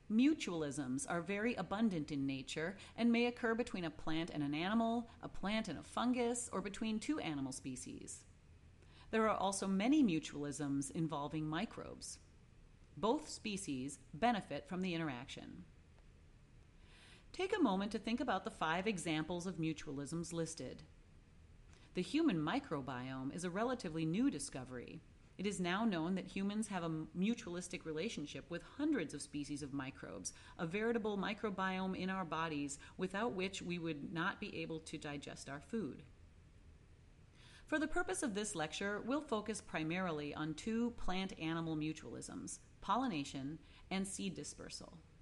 Mutualisms are very abundant in nature and may occur between a plant and an animal, a plant and a fungus, or between two animal species. There are also many mutualisms involving microbes. Both species benefit from the interaction. Take a moment to think about the 5 examples of mutualisms listed. The human microbiome is a relatively new discovery. It is now known that humans have a mutualistic relationship with hundreds of species of microbes, a veritable microbiome in our bodies without which we would not be able to digest our food. For the purpose of this lecture, we'll focus primarily on 2 plant-animal mutualisms, pollination and seed dispersal.